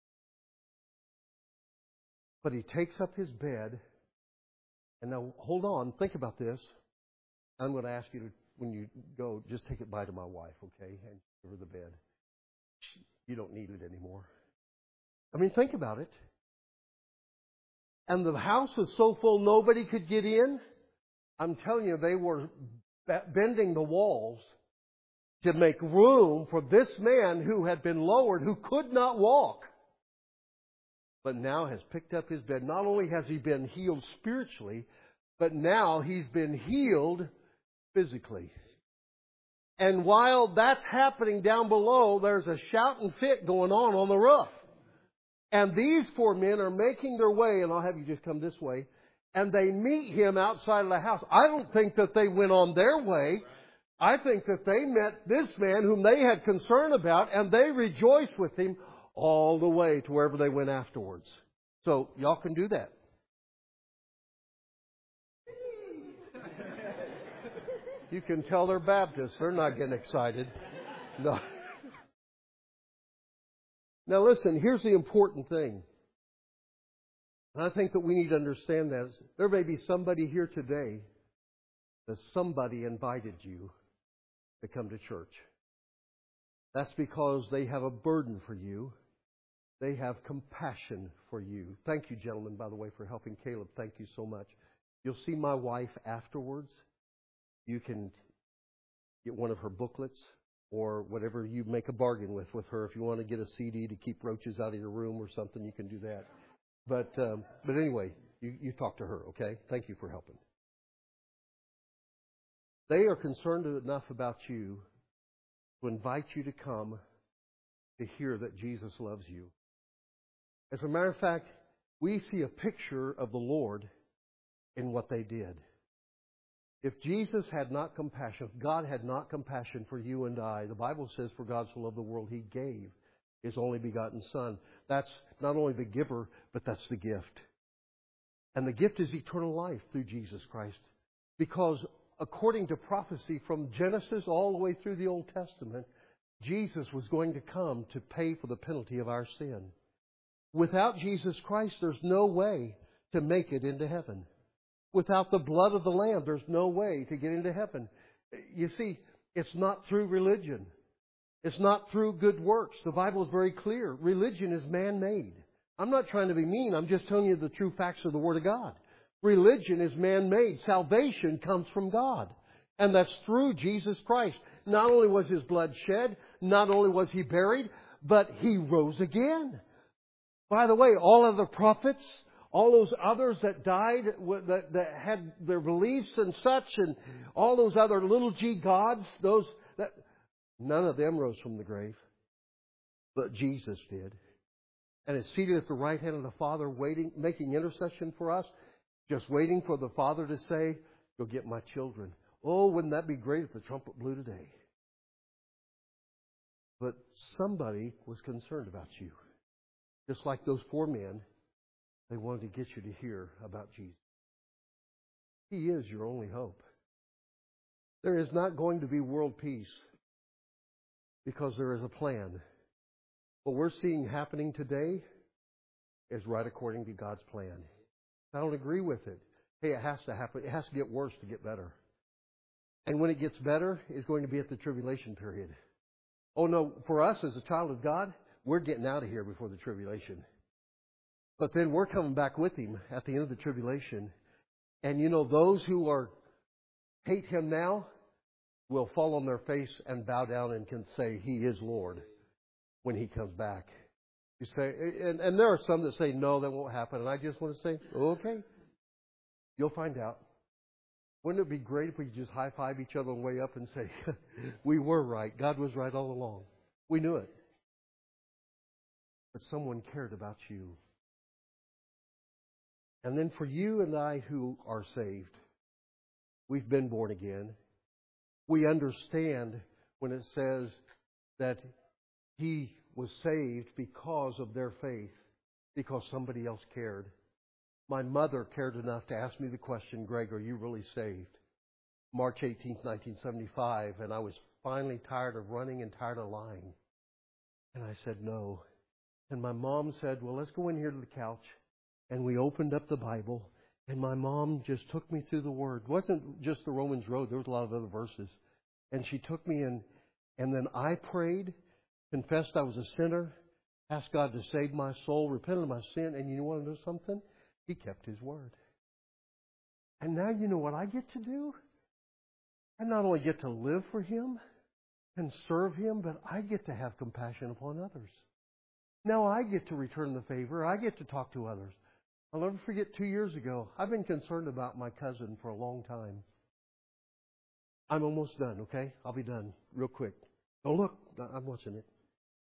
But he takes up his bed. And now, hold on. Think about this. I'm going to ask you to, when you go, just take it by to my wife, okay? And give her the bed. You don't need it anymore. I mean, think about it. And the house was so full nobody could get in. I'm telling you, they were bending the walls to make room for this man who had been lowered, who could not walk, but now has picked up his bed. Not only has he been healed spiritually, but now he's been healed physically. And while that's happening down below, there's a shout and fit going on on the roof. And these four men are making their way, and I'll have you just come this way, and they meet him outside of the house. I don't think that they went on their way. I think that they met this man whom they had concern about, and they rejoiced with him all the way to wherever they went afterwards. So y'all can do that. You can tell they're Baptists. They're not getting excited. No. Now listen, here's the important thing. And I think that we need to understand that. There may be somebody here today that somebody invited you to come to church. That's because they have a burden for you. They have compassion for you. Thank you, gentlemen, by the way, for helping Caleb. Thank you so much. You'll see my wife afterwards. You can get one of her booklets or whatever you make a bargain with with her. If you want to get a C D to keep roaches out of your room or something, you can do that. But um, but anyway, you, you talk to her, okay? Thank you for helping. They are concerned enough about you to invite you to come to hear that Jesus loves you. As a matter of fact, we see a picture of the Lord in what they did. If Jesus had not compassion, if God had not compassion for you and I, the Bible says, "For God so loved the world, He gave His only begotten Son." That's not only the giver, but that's the gift. And the gift is eternal life through Jesus Christ. Because according to prophecy from Genesis all the way through the Old Testament, Jesus was going to come to pay for the penalty of our sin. Without Jesus Christ, there's no way to make it into heaven. Without the blood of the Lamb, there's no way to get into heaven. You see, it's not through religion. It's not through good works. The Bible is very clear. Religion is man-made. I'm not trying to be mean. I'm just telling you the true facts of the Word of God. Religion is man-made. Salvation comes from God. And that's through Jesus Christ. Not only was His blood shed, not only was He buried, but He rose again. By the way, all of the prophets, all those others that died, that, that had their beliefs and such, and all those other little g gods, those that none of them rose from the grave. But Jesus did. And is seated at the right hand of the Father, waiting, making intercession for us, just waiting for the Father to say, "Go get my children." Oh, wouldn't that be great if the trumpet blew today? But somebody was concerned about you. Just like those four men, they wanted to get you to hear about Jesus. He is your only hope. There is not going to be world peace because there is a plan. What we're seeing happening today is right according to God's plan. I don't agree with it. Hey, it has to happen. It has to get worse to get better. And when it gets better, it's going to be at the tribulation period. Oh no, for us as a child of God, we're getting out of here before the tribulation. But then we're coming back with Him at the end of the tribulation. And you know, those who are hate Him now will fall on their face and bow down and can say He is Lord when He comes back. You say, and, and there are some that say, no, that won't happen. And I just want to say, okay, you'll find out. Wouldn't it be great if we could just high-five each other on the way up and say, we were right. God was right all along. We knew it. But someone cared about you. And then for you and I who are saved, we've been born again. We understand when it says that He was saved because of their faith, because somebody else cared. My mother cared enough to ask me the question, Greg, are you really saved? March eighteenth, nineteen seventy-five, and I was finally tired of running and tired of lying. And I said no. And my mom said, well, let's go in here to the couch. And we opened up the Bible, and my mom just took me through the Word. It wasn't just the Romans Road. There was a lot of other verses. And she took me in, and then I prayed, confessed I was a sinner, asked God to save my soul, repented of my sin, and you want to know something? He kept His word. And now you know what I get to do? I not only get to live for Him and serve Him, but I get to have compassion upon others. Now I get to return the favor. I get to talk to others. I'll never forget two years ago, I've been concerned about my cousin for a long time. I'm almost done, okay? I'll be done real quick. Don't look. I'm watching it.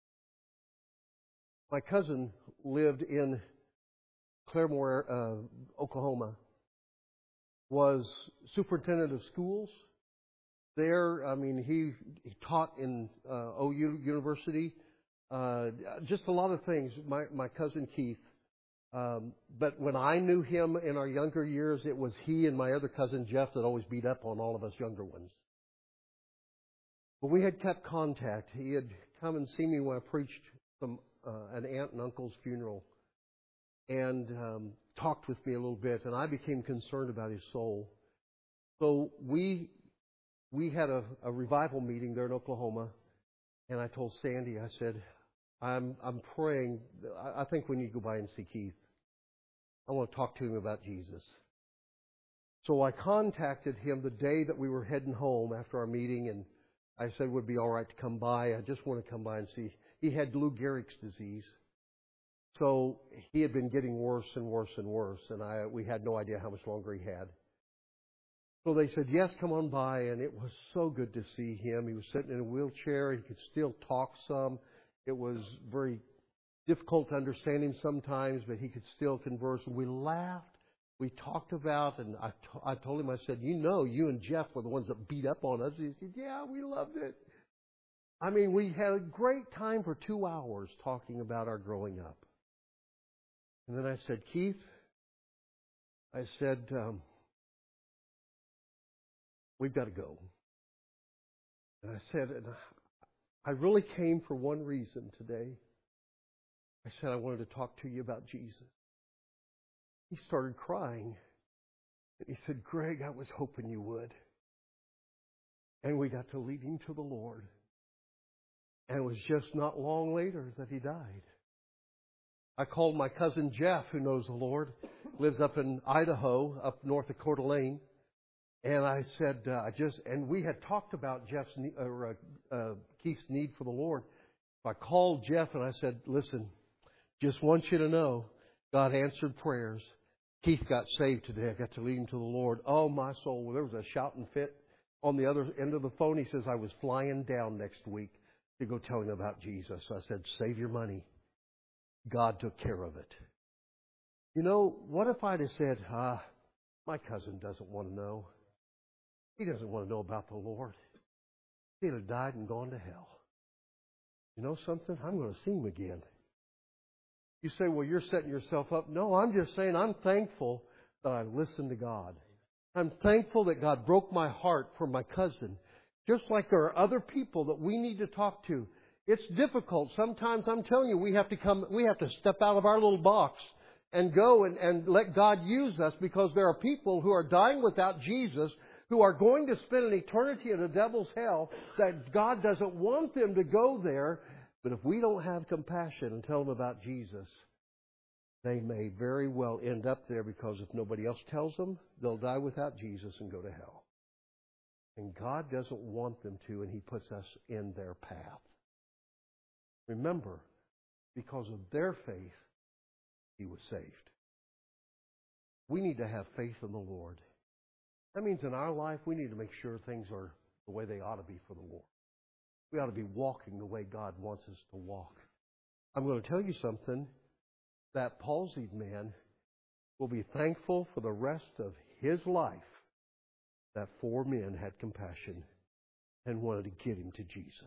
My cousin lived in Claremore, uh, Oklahoma, was superintendent of schools there. I mean, he, he taught in uh, O U University. Uh, just a lot of things. My, my cousin Keith. Um, but when I knew him in our younger years, it was he and my other cousin Jeff that always beat up on all of us younger ones. But we had kept contact. He had come and seen me when I preached some uh, an aunt and uncle's funeral, and um, talked with me a little bit. And I became concerned about his soul. So we we had a, a revival meeting there in Oklahoma, and I told Sandy, I said, I'm I'm praying. I, I think we need to go by and see Keith. I want to talk to him about Jesus. So I contacted him the day that we were heading home after our meeting, and I said, would it be all right to come by? I just want to come by and see. He had Lou Gehrig's disease. So he had been getting worse and worse and worse, and I we had no idea how much longer he had. So they said, yes, come on by, and it was so good to see him. He was sitting in a wheelchair. He could still talk some. It was very difficult to understand him sometimes, but he could still converse. And we laughed. We talked about, and I, t- I told him, I said, you know, you and Jeff were the ones that beat up on us. He said, yeah, we loved it. I mean, we had a great time for two hours talking about our growing up. And then I said, Keith, I said, um, we've got to go. And I said, and I really came for one reason today. I said, I wanted to talk to you about Jesus. He started crying. And he said, Greg, I was hoping you would. And we got to lead him to the Lord. And it was just not long later that he died. I called my cousin Jeff, who knows the Lord, lives up in Idaho, up north of Coeur d'Alene. And I said, uh, I just, and we had talked about Jeff's, or uh, uh, Keith's need for the Lord. So I called Jeff and I said, listen, just want you to know, God answered prayers. Keith got saved today. I got to lead him to the Lord. Oh, my soul. Well, there was a shouting fit on the other end of the phone. He says, I was flying down next week to go tell him about Jesus. I said, save your money. God took care of it. You know, what if I'd have said, ah, my cousin doesn't want to know. He doesn't want to know about the Lord. He'd have died and gone to hell. You know something? I'm going to see him again. You say, well, you're setting yourself up. No, I'm just saying I'm thankful that I listened to God. I'm thankful that God broke my heart for my cousin. Just like there are other people that we need to talk to. It's difficult. Sometimes I'm telling you, we have to come, we have to step out of our little box and go and, and let God use us, because there are people who are dying without Jesus, who are going to spend an eternity in the devil's hell, that God doesn't want them to go there. But if we don't have compassion and tell them about Jesus, they may very well end up there, because if nobody else tells them, they'll die without Jesus and go to hell. And God doesn't want them to, and He puts us in their path. Remember, because of their faith, he was saved. We need to have faith in the Lord. That means in our life, we need to make sure things are the way they ought to be for the Lord. We ought to be walking the way God wants us to walk. I'm going to tell you something. That palsied man will be thankful for the rest of his life that four men had compassion and wanted to get him to Jesus.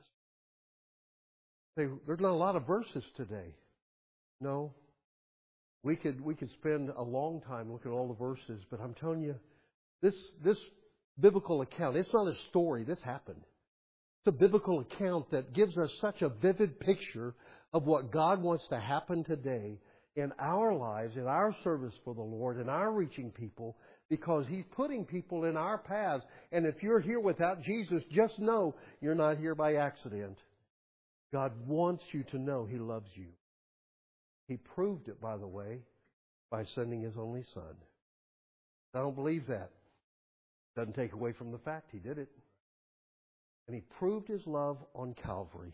They, there's not a lot of verses today. No. We could we could spend a long time looking at all the verses, but I'm telling you, this this biblical account, it's not a story. This happened. It's a biblical account that gives us such a vivid picture of what God wants to happen today in our lives, in our service for the Lord, in our reaching people, because He's putting people in our paths. And if you're here without Jesus, just know you're not here by accident. God wants you to know He loves you. He proved it, by the way, by sending His only Son. I don't believe that. Doesn't take away from the fact He did it. And He proved His love on Calvary.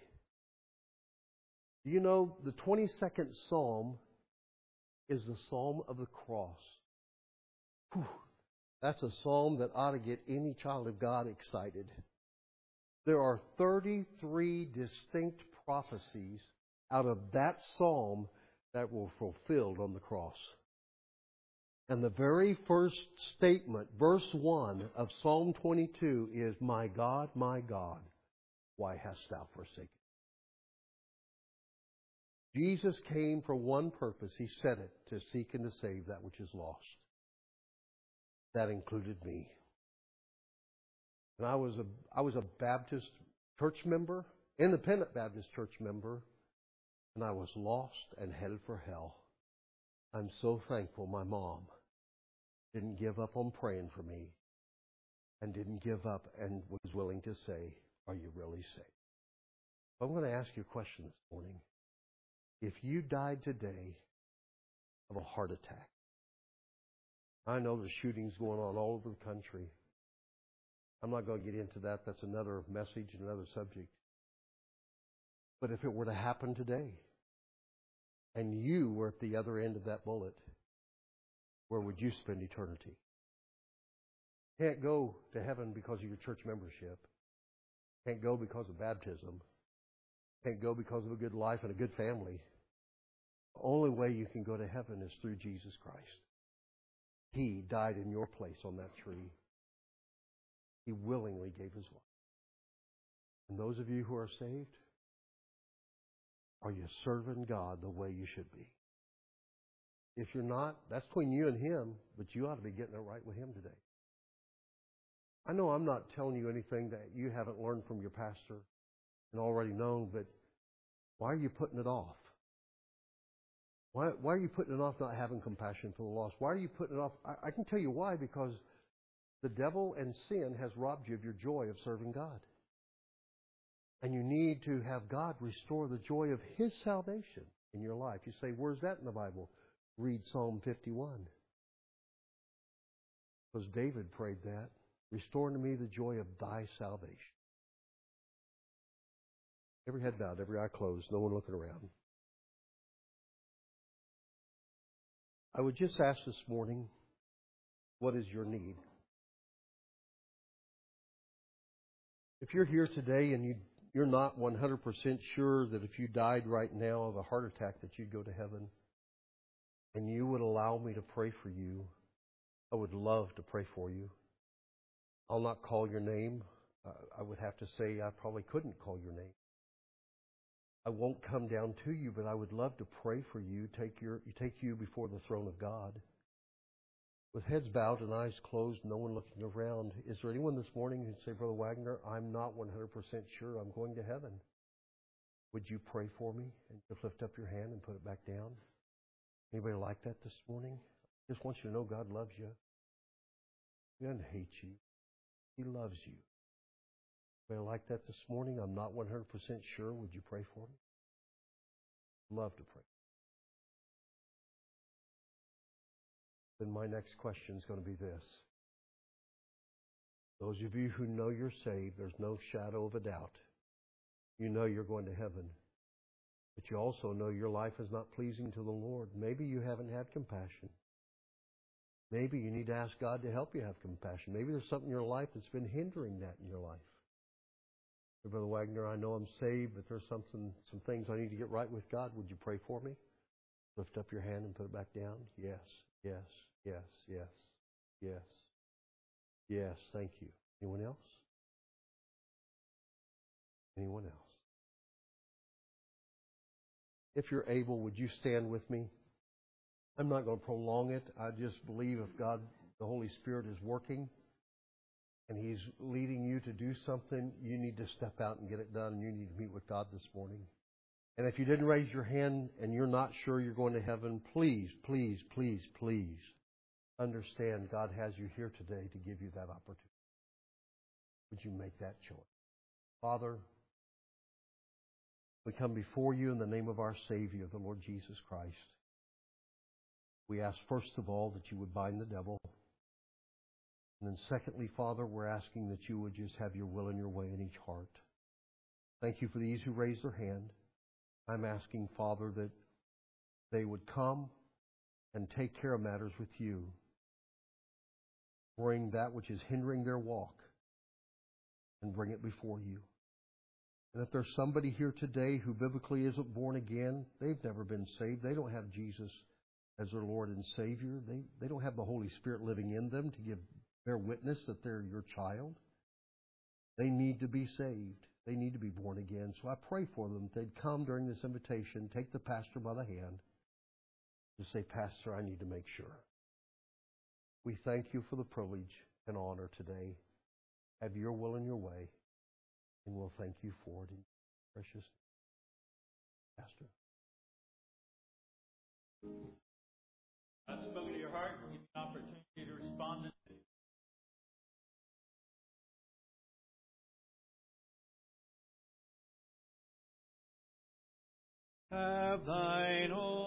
Do you know the twenty-second Psalm is the Psalm of the Cross? Whew. That's a psalm that ought to get any child of God excited. There are thirty-three distinct prophecies out of that psalm that were fulfilled on the cross. And the very first statement, verse one of Psalm twenty-two is, "My God, my God, why hast thou forsaken me?" Jesus came for one purpose. He said it, to seek and to save that which is lost. That included me. And I was a I was a Baptist church member, independent Baptist church member, and I was lost and headed for hell. I'm so thankful my mom didn't give up on praying for me and didn't give up and was willing to say, "Are you really saved?" I'm going to ask you a question this morning. If you died today of a heart attack, I know there's shootings going on all over the country. I'm not going to get into that. That's another message, another subject. But if it were to happen today, and you were at the other end of that bullet, where would you spend eternity? Can't go to heaven because of your church membership. Can't go because of baptism. Can't go because of a good life and a good family. The only way you can go to heaven is through Jesus Christ. He died in your place on that tree. He willingly gave His life. And those of you who are saved, are you serving God the way you should be? If you're not, that's between you and Him, but you ought to be getting it right with Him today. I know I'm not telling you anything that you haven't learned from your pastor and already known, but why are you putting it off? Why, why are you putting it off not having compassion for the lost? Why are you putting it off? I, I can tell you why, because the devil and sin has robbed you of your joy of serving God. And you need to have God restore the joy of His salvation in your life. You say, where's that in the Bible? Read Psalm fifty-one. Because David prayed that. Restore to me the joy of thy salvation. Every head bowed, every eye closed, no one looking around. I would just ask this morning, what is your need? If you're here today and you, you're not one hundred percent sure that if you died right now of a heart attack that you'd go to heaven, and you would allow me to pray for you, I would love to pray for you. I'll not call your name. Uh, I would have to say I probably couldn't call your name. I won't come down to you, but I would love to pray for you, take your take you before the throne of God. With heads bowed and eyes closed, no one looking around, is there anyone this morning who'd say, Brother Wagner, I'm not one hundred percent sure I'm going to heaven? Would you pray for me? And just lift up your hand and put it back down. Anybody like that this morning? I just want you to know God loves you. He doesn't hate you. He loves you. Anybody like that this morning? I'm not one hundred percent sure. Would you pray for me? Love to pray. Then my next question is going to be this. Those of you who know you're saved, there's no shadow of a doubt. You know you're going to heaven. But you also know your life is not pleasing to the Lord. Maybe you haven't had compassion. Maybe you need to ask God to help you have compassion. Maybe there's something in your life that's been hindering that in your life. Brother Wagner, I know I'm saved, but there's something, some things I need to get right with God. Would you pray for me? Lift up your hand and put it back down. Yes, yes, yes, yes, yes, yes. Thank you. Anyone else? Anyone else? If you're able, would you stand with me? I'm not going to prolong it. I just believe if God, the Holy Spirit is working and He's leading you to do something, you need to step out and get it done, and you need to meet with God this morning. And if you didn't raise your hand and you're not sure you're going to heaven, please, please, please, please understand God has you here today to give you that opportunity. Would you make that choice? Father, we come before you in the name of our Savior, the Lord Jesus Christ. We ask, first of all, that you would bind the devil. And then secondly, Father, we're asking that you would just have your will and your way in each heart. Thank you for these who raised their hand. I'm asking, Father, that they would come and take care of matters with you. Bring that which is hindering their walk and bring it before you. And if there's somebody here today who biblically isn't born again, they've never been saved, they don't have Jesus as their Lord and Savior, they, they don't have the Holy Spirit living in them to give bear witness that they're your child, they need to be saved. They need to be born again. So I pray for them. They'd come during this invitation, take the pastor by the hand, and say, Pastor, I need to make sure. We thank you for the privilege and honor today. Have your will and your way, and we'll thank you for it in precious name. Pastor. God's spoken to your heart. We'll give you an opportunity to respond. Have thine own